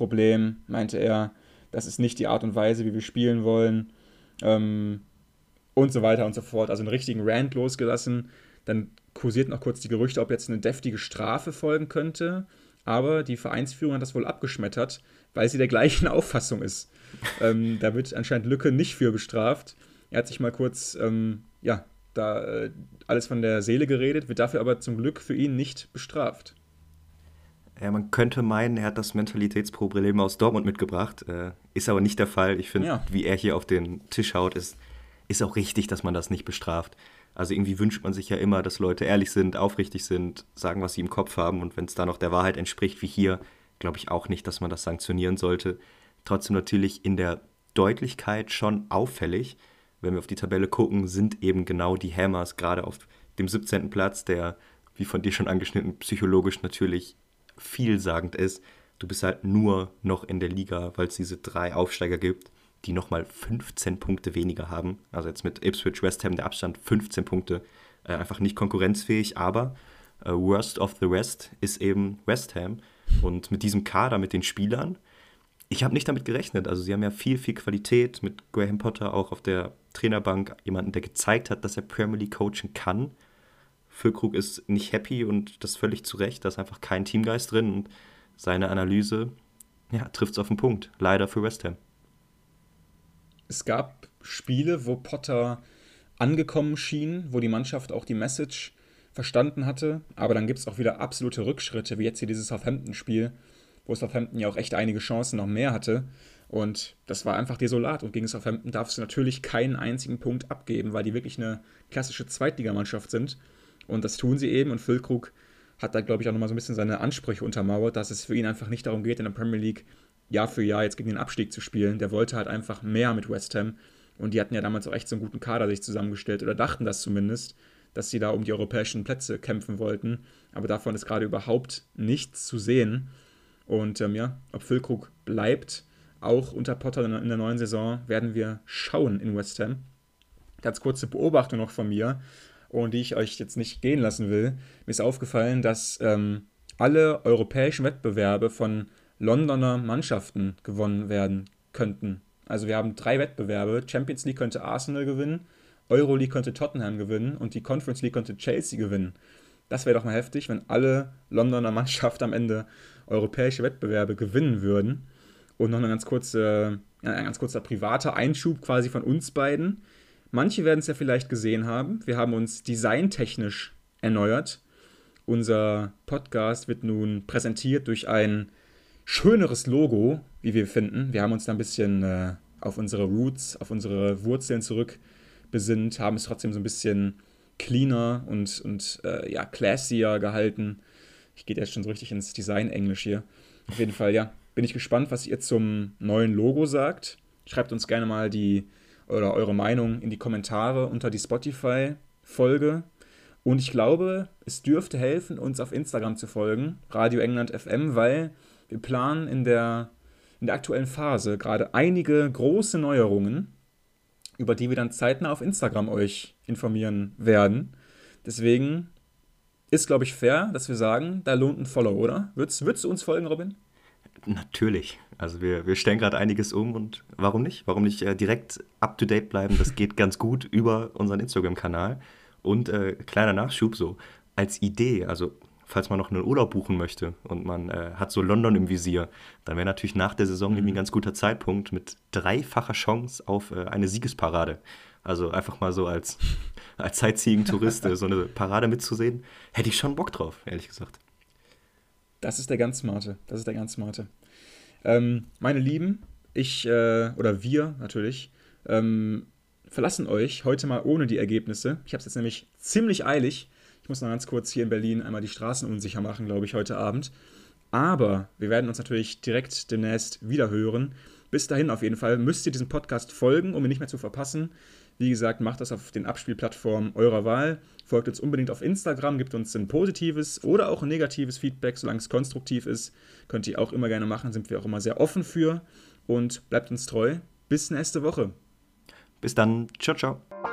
Mentalitätsproblem, meinte er. Das ist nicht die Art und Weise, wie wir spielen wollen. Ähm, und so weiter und so fort. Also einen richtigen Rant losgelassen. Dann kursierten auch kurz die Gerüchte, ob jetzt eine deftige Strafe folgen könnte. Aber die Vereinsführung hat das wohl abgeschmettert, weil sie der gleichen Auffassung ist. ähm, da wird anscheinend Lücke nicht für bestraft. Er hat sich mal kurz, ähm, ja, da äh, alles von der Seele geredet, wird dafür aber zum Glück für ihn nicht bestraft. Ja, man könnte meinen, er hat das Mentalitätsproblem aus Dortmund mitgebracht. Äh, ist aber nicht der Fall. Ich finde, ja. wie er hier auf den Tisch haut, ist, ist auch richtig, dass man das nicht bestraft. Also irgendwie wünscht man sich ja immer, dass Leute ehrlich sind, aufrichtig sind, sagen, was sie im Kopf haben. Und wenn es da noch der Wahrheit entspricht, wie hier, glaube ich auch nicht, dass man das sanktionieren sollte. Trotzdem natürlich in der Deutlichkeit schon auffällig. Wenn wir auf die Tabelle gucken, sind eben genau die Hammers gerade auf dem siebzehnten Platz, der, wie von dir schon angeschnitten, psychologisch natürlich vielsagend ist. Du bist halt nur noch in der Liga, weil es diese drei Aufsteiger gibt, die nochmal fünfzehn Punkte weniger haben. Also jetzt mit Ipswich, West Ham der Abstand fünfzehn Punkte. Äh, einfach nicht konkurrenzfähig, aber äh, worst of the rest ist eben West Ham. Und mit diesem Kader, mit den Spielern, ich habe nicht damit gerechnet. Also sie haben ja viel, viel Qualität mit Graham Potter auch auf der Trainerbank. Jemanden, der gezeigt hat, dass er Premier League coachen kann. Füllkrug ist nicht happy und das völlig zu Recht. Da ist einfach kein Teamgeist drin. Und seine Analyse ja, trifft es auf den Punkt. Leider für West Ham. Es gab Spiele, wo Potter angekommen schien, wo die Mannschaft auch die Message verstanden hatte. Aber dann gibt es auch wieder absolute Rückschritte, wie jetzt hier dieses Southampton-Spiel, wo Southampton ja auch echt einige Chancen noch mehr hatte. Und das war einfach desolat. Und gegen Southampton darfst du natürlich keinen einzigen Punkt abgeben, weil die wirklich eine klassische Zweitligamannschaft sind. Und das tun sie eben. Und Füllkrug hat da, glaube ich, auch nochmal so ein bisschen seine Ansprüche untermauert, dass es für ihn einfach nicht darum geht, in der Premier League Jahr für Jahr jetzt gegen den Abstieg zu spielen. Der wollte halt einfach mehr mit West Ham. Und die hatten ja damals auch echt so einen guten Kader sich zusammengestellt. Oder dachten das zumindest, dass sie da um die europäischen Plätze kämpfen wollten. Aber davon ist gerade überhaupt nichts zu sehen. Und ähm, ja, ob Füllkrug bleibt, auch unter Potter in der neuen Saison, werden wir schauen in West Ham. Ganz kurze Beobachtung noch von mir, und die ich euch jetzt nicht gehen lassen will. Mir ist aufgefallen, dass ähm, alle europäischen Wettbewerbe von Londoner Mannschaften gewonnen werden könnten. Also wir haben drei Wettbewerbe. Champions League könnte Arsenal gewinnen, Euroleague könnte Tottenham gewinnen und die Conference League könnte Chelsea gewinnen. Das wäre doch mal heftig, wenn alle Londoner Mannschaften am Ende europäische Wettbewerbe gewinnen würden. Und noch eine ganz kurze, ein ganz kurzer privater Einschub quasi von uns beiden. Manche werden es ja vielleicht gesehen haben. Wir haben uns designtechnisch erneuert. Unser Podcast wird nun präsentiert durch ein schöneres Logo, wie wir finden. Wir haben uns da ein bisschen äh, auf unsere Roots, auf unsere Wurzeln zurückbesinnt, haben es trotzdem so ein bisschen cleaner und, und äh, ja, classier gehalten. Ich gehe jetzt schon so richtig ins Design-Englisch hier. Auf jeden Fall, ja, bin ich gespannt, was ihr zum neuen Logo sagt. Schreibt uns gerne mal die oder eure Meinung in die Kommentare unter die Spotify-Folge. Und ich glaube, es dürfte helfen, uns auf Instagram zu folgen, Radio England F M, weil wir planen in der, in der aktuellen Phase gerade einige große Neuerungen, über die wir dann zeitnah auf Instagram euch informieren werden. Deswegen ist, glaube ich, fair, dass wir sagen, da lohnt ein Follow, oder? Würdest, würdest du uns folgen, Robin? Natürlich. Also wir, wir stellen gerade einiges um und warum nicht? Warum nicht äh, direkt up-to-date bleiben? Das geht ganz gut über unseren Instagram-Kanal. Und äh, kleiner Nachschub so, als Idee, also falls man noch einen Urlaub buchen möchte und man äh, hat so London im Visier, dann wäre natürlich nach der Saison irgendwie ein ganz guter Zeitpunkt mit dreifacher Chance auf äh, eine Siegesparade. Also einfach mal so als, als Sightseeing-Tourist so eine Parade mitzusehen, hätte ich schon Bock drauf, ehrlich gesagt. Das ist der ganz smarte, das ist der ganz smarte. Ähm, meine Lieben, ich, äh, oder wir natürlich, ähm, verlassen euch heute mal ohne die Ergebnisse. Ich habe es jetzt nämlich ziemlich eilig. Ich muss noch ganz kurz hier in Berlin einmal die Straßen unsicher machen, glaube ich, heute Abend. Aber wir werden uns natürlich direkt demnächst wieder hören. Bis dahin auf jeden Fall müsst ihr diesem Podcast folgen, um ihn nicht mehr zu verpassen. Wie gesagt, macht das auf den Abspielplattformen eurer Wahl. Folgt uns unbedingt auf Instagram, gebt uns ein positives oder auch ein negatives Feedback, solange es konstruktiv ist. Könnt ihr auch immer gerne machen, sind wir auch immer sehr offen für. Und bleibt uns treu. Bis nächste Woche. Bis dann. Ciao, ciao.